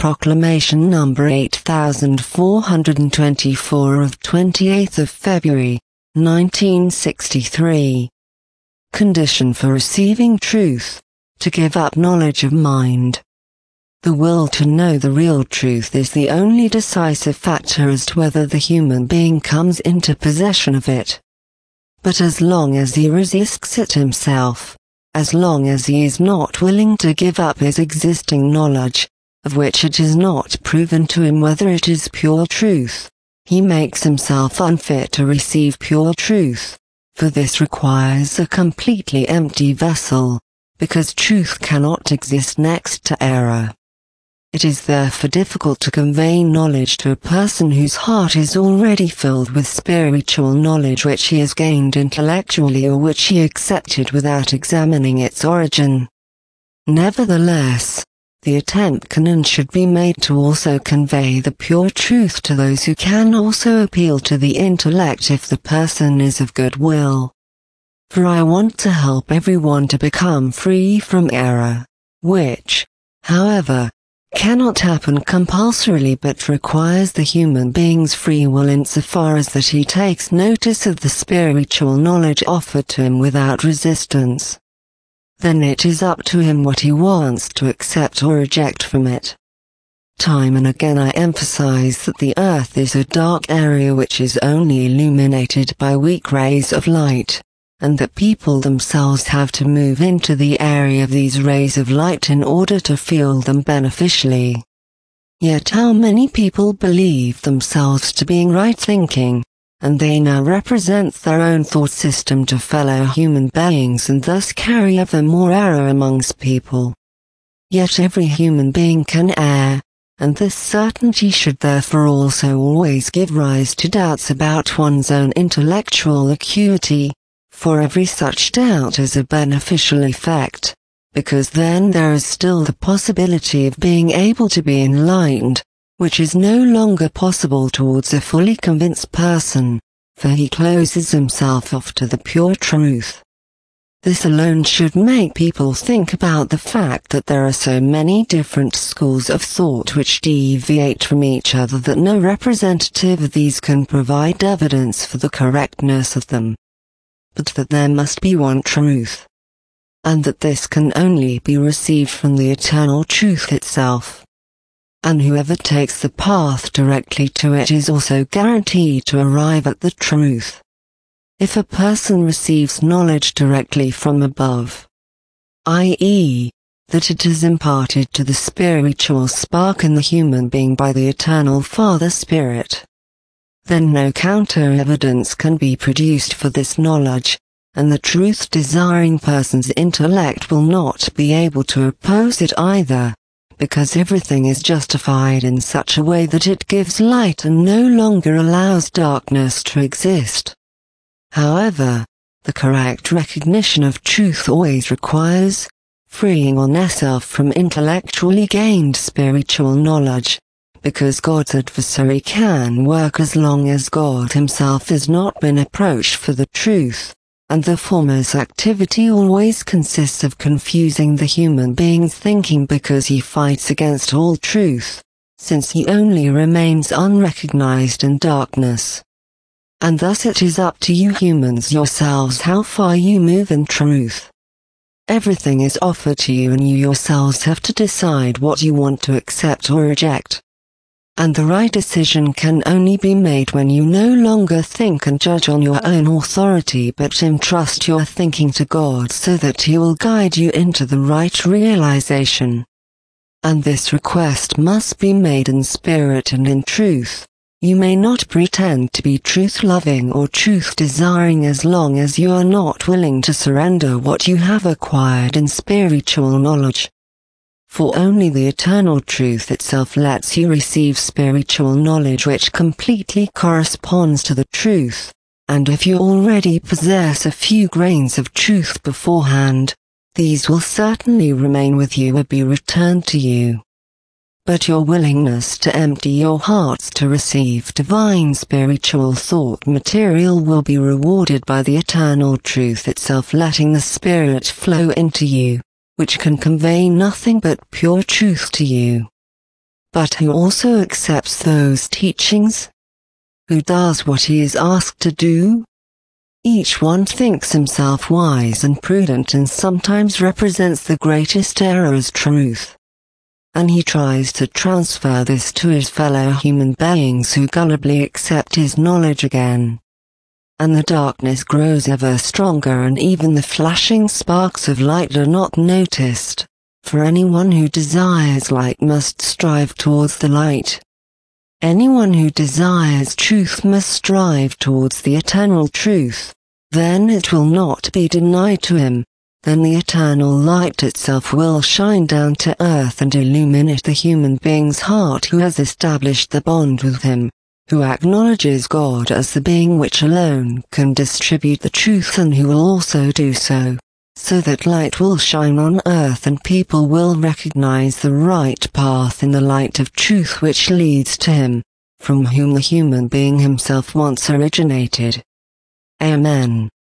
Proclamation number 8424 of 28th of February, 1963. Condition for receiving truth: to give up knowledge of mind. The will to know the real truth is the only decisive factor as to whether the human being comes into possession of it. But as long as he resists it himself, as long as he is not willing to give up his existing knowledge, of which it is not proven to him whether it is pure truth, he makes himself unfit to receive pure truth, for this requires a completely empty vessel, because truth cannot exist next to error. It is therefore difficult to convey knowledge to a person whose heart is already filled with spiritual knowledge which he has gained intellectually or which he accepted without examining its origin. Nevertheless, the attempt can and should be made to also convey the pure truth to those who can also appeal to the intellect if the person is of good will. For I want to help everyone to become free from error, which, however, cannot happen compulsorily but requires the human being's free will insofar as that he takes notice of the spiritual knowledge offered to him without resistance. Then it is up to him what he wants to accept or reject from it. Time and again I emphasize that the earth is a dark area which is only illuminated by weak rays of light, and that people themselves have to move into the area of these rays of light in order to feel them beneficially. Yet how many people believe themselves to be in right thinking, and they now represent their own thought system to fellow human beings and thus carry ever more error amongst people. Yet every human being can err, and this certainty should therefore also always give rise to doubts about one's own intellectual acuity, for every such doubt has a beneficial effect, because then there is still the possibility of being able to be enlightened, which is no longer possible towards a fully convinced person, for he closes himself off to the pure truth. This alone should make people think about the fact that there are so many different schools of thought which deviate from each other that no representative of these can provide evidence for the correctness of them, but that there must be one truth, and that this can only be received from the eternal truth itself. And whoever takes the path directly to it is also guaranteed to arrive at the truth. If a person receives knowledge directly from above, i.e., that it is imparted to the spiritual spark in the human being by the eternal Father Spirit, then no counter-evidence can be produced for this knowledge, and the truth-desiring person's intellect will not be able to oppose it either, because everything is justified in such a way that it gives light and no longer allows darkness to exist. However, the correct recognition of truth always requires freeing oneself from intellectually gained spiritual knowledge, because God's adversary can work as long as God himself has not been approached for the truth, and the former's activity always consists of confusing the human being's thinking because he fights against all truth, since he only remains unrecognized in darkness. And thus it is up to you humans yourselves how far you move in truth. Everything is offered to you and you yourselves have to decide what you want to accept or reject. And the right decision can only be made when you no longer think and judge on your own authority but entrust your thinking to God so that He will guide you into the right realization. And this request must be made in spirit and in truth. You may not pretend to be truth-loving or truth-desiring as long as you are not willing to surrender what you have acquired in spiritual knowledge. For only the eternal truth itself lets you receive spiritual knowledge which completely corresponds to the truth, and if you already possess a few grains of truth beforehand, these will certainly remain with you or be returned to you. But your willingness to empty your hearts to receive divine spiritual thought material will be rewarded by the eternal truth itself letting the Spirit flow into you, which can convey nothing but pure truth to you. but who also accepts those teachings? Who does what he is asked to do? Each one thinks himself wise and prudent and sometimes represents the greatest error as truth. And he tries to transfer this to his fellow human beings who gullibly accept his knowledge again. And the darkness grows ever stronger, and even the flashing sparks of light are not noticed, for anyone who desires light must strive towards the light. Anyone who desires truth must strive towards the eternal truth, then it will not be denied to him. Then the eternal light itself will shine down to earth and illuminate the human being's heart who has established the bond with him, who acknowledges God as the being which alone can distribute the truth and who will also do so that light will shine on earth and people will recognize the right path in the light of truth which leads to him, from whom the human being himself once originated. Amen.